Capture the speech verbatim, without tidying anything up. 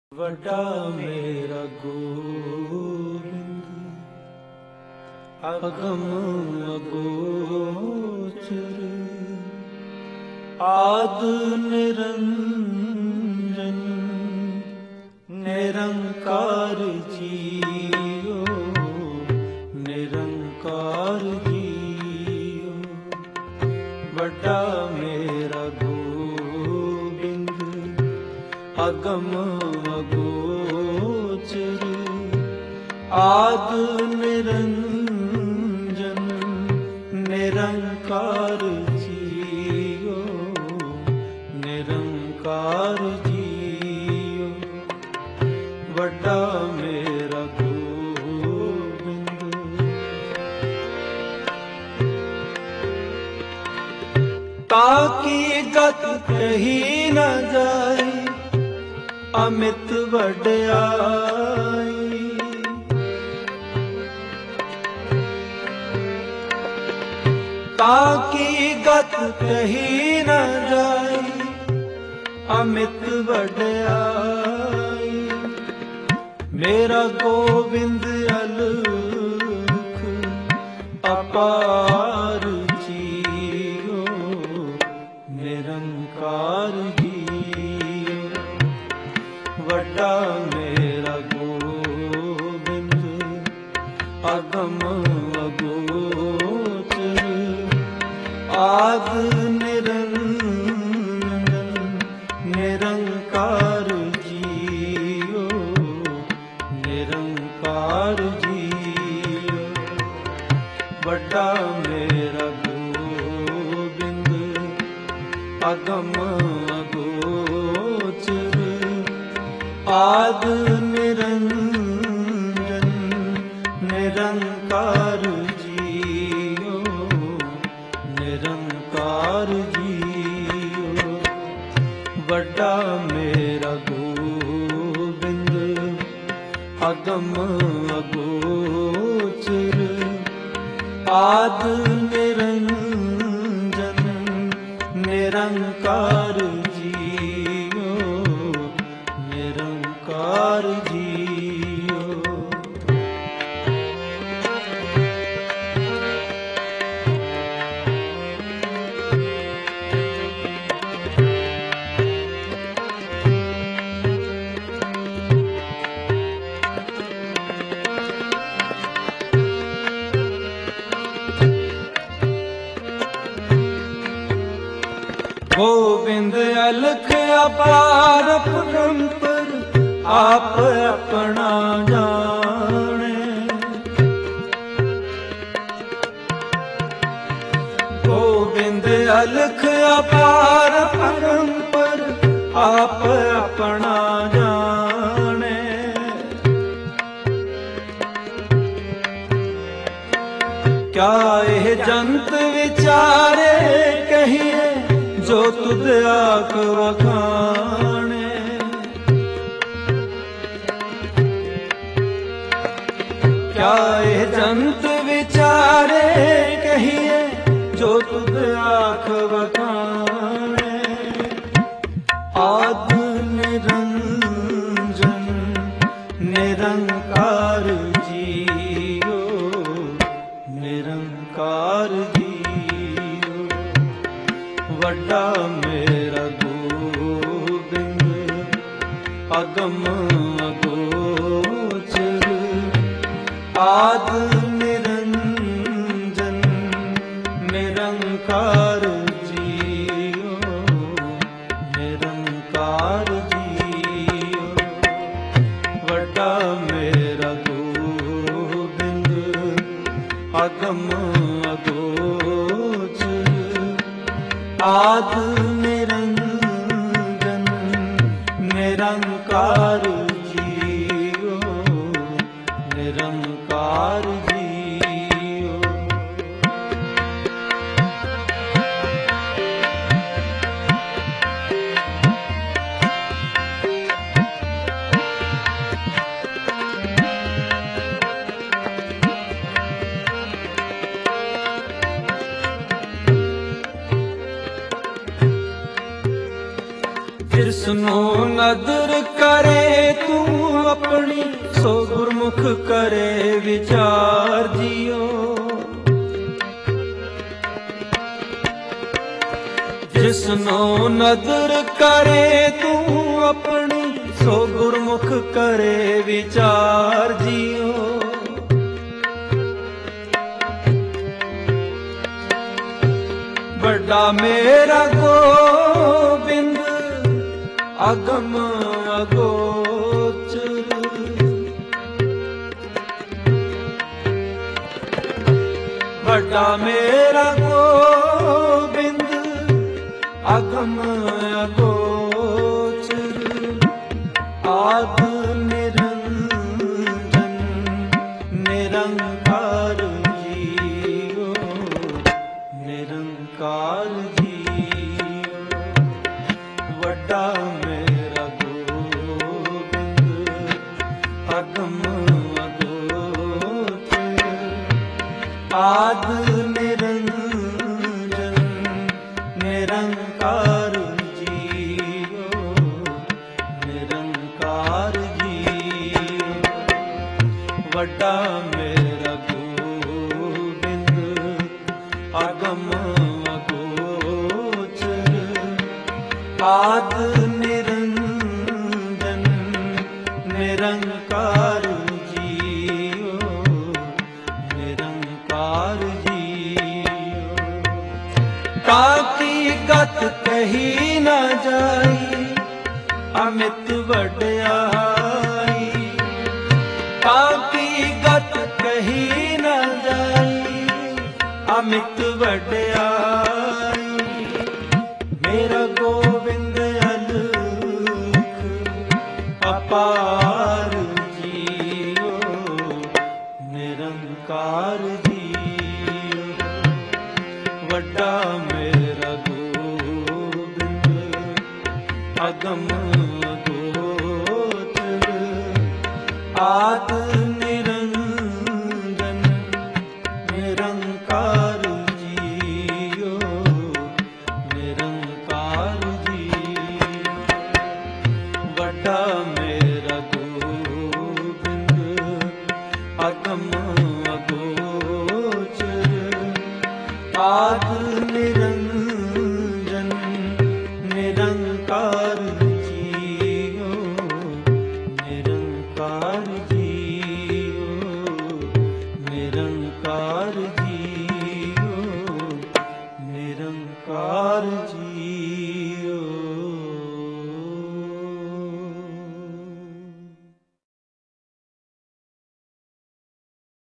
ਵੱਡਾ ਮੇਰਾ ਗੋਬਿੰਦ ਅਗਮ ਅਗੋਚਰ ਆਦ ਨਿਰੰਜਨ ਨਿਰੰਕਾਰ ਜੀਓ ਨਿਰੰਕਾਰ ਜੀਓ। ਵੱਡਾ ਮੇਰਾ ਗੋਬਿੰਦ ਅਗਮ ਅਗੋਚਰ ਆਦ ਨਿਰੰਜਨ ਨਿਰੰਕਾਰ ਜੀਓ ਨਿਰੰਕਾਰ ਜੀਓ। ਵੱਡਾ ਮੇਰਾ ਗੋਬਿੰਦ ਤਾਕੀ ਗਤ ਕਹੀ ਨ ਜਾਏ ਅਮਿਤ ਵਡਿਆਈ। ਤਾਕੀ ਗਤ ਕਹੀ ਨ ਜਾਏ ਅਮਿਤ ਵਡਿਆਈ। ਮੇਰਾ ਗੋਬਿੰਦ ਅਲਖ ਅਪਾਰ ਜੀਓ ਨਿਰੰਕਾਰ ਜੀਓ। ਵੱਡਾ ਮੇਰਾ ਗੋਬਿੰਦ ਅਗਮ ਅਗੋਚਰ ਆਦ ਨਿਰੰਜਨ ਨਿਰੰਕਾਰ ਜੀਓ ਨਿਰੰਕਾਰ ਜੀਓ। ਵੱਡਾ ਮੇਰਾ ਗੋਬਿੰਦ ਅਗਮ ਅਗੋਚਰ ਆਦ ਨਿਰੰਜਨ ਨਿਰੰਕਾਰ ਜੀਓ ਨਿਰੰਕਾਰ ਜੀਓ। ਵੱਡਾ ਮੇਰਾ ਗੋਬਿੰਦ ਅਗਮ ਅਗੋਚਰ ਆਦ ਨਿਰੰਜਨ ਨਿਰੰਕਾਰ ਜੀਓ ਨਿਰੰਕਾਰ ਜੀਓ। ਗੋਬਿੰਦ ਅਲਖ ਅਪਾਰ ਪਰੰਪਰ ਆਪ ਆਪਣਾ ਜਾਣੇ। ਗੋਬਿੰਦ ਅਲਖ ਅਪਾਰ ਪਰੰਪਰ ਆਪ ਆਪਣਾ ਜਾਣੇ। ਕਿਆ ਇਹ ਜੰਤ ਵਿਚਾਰੇ ਕਹੀਏ ਜੋ ਤੁਧ ਆਖ ਵਖਾਣੇ। ਕਿਆ ਇਹ ਜੰਤ ਵਿਚਾਰੇ ਕਹੀਏ ਜੋ ਤੁਧ ਆਖ ਵਖਾਣੇ। ਆਦ ਨਿਰੰਜਨ ਨਿਰੰਕਾਰ ਜੀਓ ਨਿਰੰਕਾਰ ਜੀਓ। ਵੱਡਾ ਮੇਰਾ ਗੋਬਿੰਦ ਅਗਮ ਅਗੋਚਰ ਆਦ ਨਿਰੰਜਨ ਨਿਰੰਕਾਰ ਜੀਓ ਨਿਰੰਕਾਰ ਜੀਓ। ਵੱਡਾ ਮੇਰਾ ਗੋਬਿੰਦ ਅਗਮ ਅਗੋਚਰ ਆਦ ਨਿਰੰਜਨ ਨਿਰੰਕਾਰ ਜੀਓ ਨਿਰੰਕਾਰ ਜੀਓ। ਜਿਸਨੂੰ ਨਦਰ ਕਰੇ ਆਪਣੀ, ਸੋ ਗੁਰਮੁਖ ਕਰੇ ਵਿਚਾਰ ਜੀਓ। ਜਿਸਨੋ ਨਦਰ ਕਰੇ ਤੂੰ ਆਪਣੀ, ਸੋ ਗੁਰਮੁਖ ਕਰੇ ਵਿਚਾਰ ਜੀਓ। ਵੱਡਾ ਮੇਰਾ ਗੋਬਿੰਦ ਅਗਮ ਅਗੋਚਰ, ਵੱਡਾ ਮੇਰਾ ਗੋਬਿੰਦ ਅਗਮ ਅਗੋਚਰ। ਆਦ ਨਿਰੰਜਨ ਨਿਰੰਕਾਰ ਜੀਓ, ਨਿਰੰਕਾਰ ਜੀਓ। ਵੱਡਾ ਮੇਰਾ ਗੋਬਿੰਦ ਅਗਮ ਅਗੋਚਰ। ਆਦ ਨਿਰੰਜਨ ਨਿਰੰਕਾਰ ਜੀਓ, ਨਿਰੰਕਾਰ ਜੀਓ। ਵੱਡਾ ਮੇਰਾ ਗੋਬਿੰਦ ਅਗਮ ਅਗੋਚਰ। ਆਦ ਨਿਰੰਜਨ ਨਿਰੰਕਾਰ ਜੀਓ, ਨਿਰੰਕਾਰ ਜੀਓ। ਕਾਕੀ ਗਤ ਕਹੀ ਨਾ ਜਾਈ, ਅਮਿਤ ਵਡਿਆਈ। ਕਾਕੀ ਗਤ ਕਹੀ ਨਾ ਜਾਈ, ਅਮਿਤ ਵਡਿਆਈ। ਮੇਰਾ ਗੋਬਿੰਦ ਅਲਖ ਅਪਾਰ ਜੀਓ, ਨਿਰੰਕਾਰ ਜੀਓ। ਵੱਡਾ ਮੇਰਾ ਗੋਬਿੰਦ ਅਗਮ ਅਗੋਚਰ। ਆਦ ਨਿਰੰਜਨ ਨਿਰੰਕਾਰ ਜੀਓ, ਨਿਰੰਕਾਰ ਜੀਓ। ਵੱਡਾ ਮੇਰਾ ਗੋਬਿੰਦ ਅਗਮ ਅਗੋਚਰ। ਆਦ